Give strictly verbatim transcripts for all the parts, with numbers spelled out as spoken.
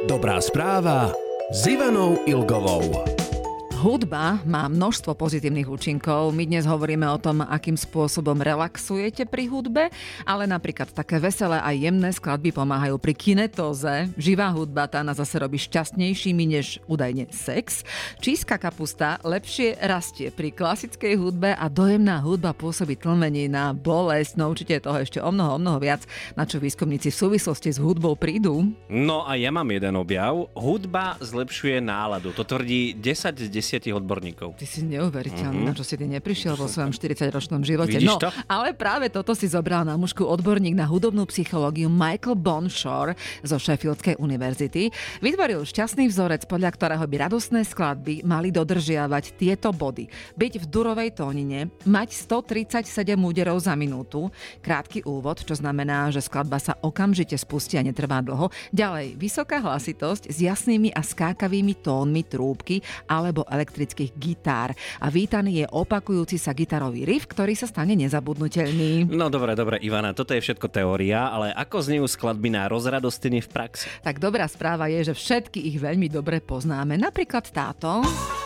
Dobrá správa s Ivanou Ilgovou. Hudba má množstvo pozitívnych účinkov. My dnes hovoríme o tom, akým spôsobom relaxujete pri hudbe, ale napríklad také veselé a jemné skladby pomáhajú pri kinetóze. Živá hudba tá nás zase robí šťastnejšími než údajne sex. Číska kapusta lepšie rastie pri klasickej hudbe a dojemná hudba pôsobí tlmenie na bolesť. No určite je toho ešte o mnoho, o mnoho viac, na čo výskumníci v súvislosti s hudbou prídu. No a ja mám jeden objav. Hudba zlepšuje náladu. To tvrdí desať z desiatich odborníkov. Ty si neuveriteľný, mm-hmm. na čo si ty neprišiel vo svojom štyridsaťročnom živote. Vidíš no, to? Ale práve toto si zobral na mužku odborník na hudobnú psychológiu Michael Bonshore zo Sheffieldskej univerzity. Vytvoril šťastný vzorec, podľa ktorého by radostné skladby mali dodržiavať tieto body. Byť v durovej tónine, mať stotridsaťsedem úderov za minútu, krátky úvod, čo znamená, že skladba sa okamžite spustí a netrvá dlho. Ďalej, vysoká hlasitosť s jasnými a skákavými tónmi trúbky alebo elektrických gitár. A vítaný je opakujúci sa gitarový riff, ktorý sa stane nezabudnutelný. No dobre, dobre, Ivana, toto je všetko teória, ale ako znejú skladby na rozradostiny v praxi? Tak dobrá správa je, že všetky ich veľmi dobre poznáme. Napríklad táto.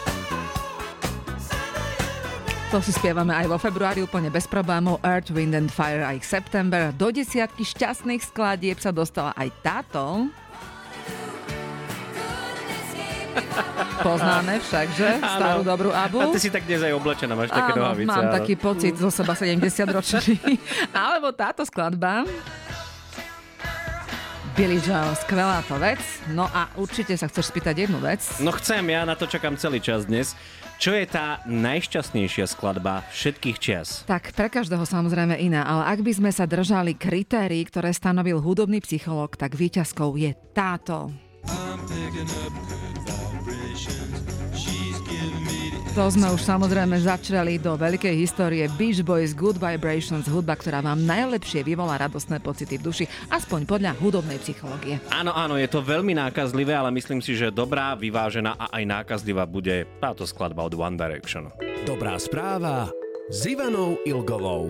To si spievame aj vo februári úplne bez problémov. Earth, Wind and Fire a ich September. Do desiatky šťastných skladieb sa dostala aj táto. Poznáme však, že? Starú dobrú Abu. A ty si tak dnes aj oblečená, máš také áno, nohavice. mám áno. taký pocit zo seba sedemdesiatročný. Alebo táto skladba. Billie Joe, skvelá to vec. No a určite sa chceš spýtať jednu vec. No chcem, ja na to čakám celý čas dnes. Čo je tá najšťastnejšia skladba všetkých čias? Tak pre každého samozrejme iná, ale ak by sme sa držali kritérií, ktoré stanovil hudobný psychológ, tak víťazkou je táto. To sme už samozrejme začreli do veľkej histórie Beach Boys Good Vibrations, hudba, ktorá vám najlepšie vyvolá radostné pocity v duši, aspoň podľa hudobnej psychológie. Áno, áno, je to veľmi nákazlivé, ale myslím si, že dobrá, vyvážená a aj nákazlivá bude táto skladba od One Direction. Dobrá správa s Ivanou Ilgovou.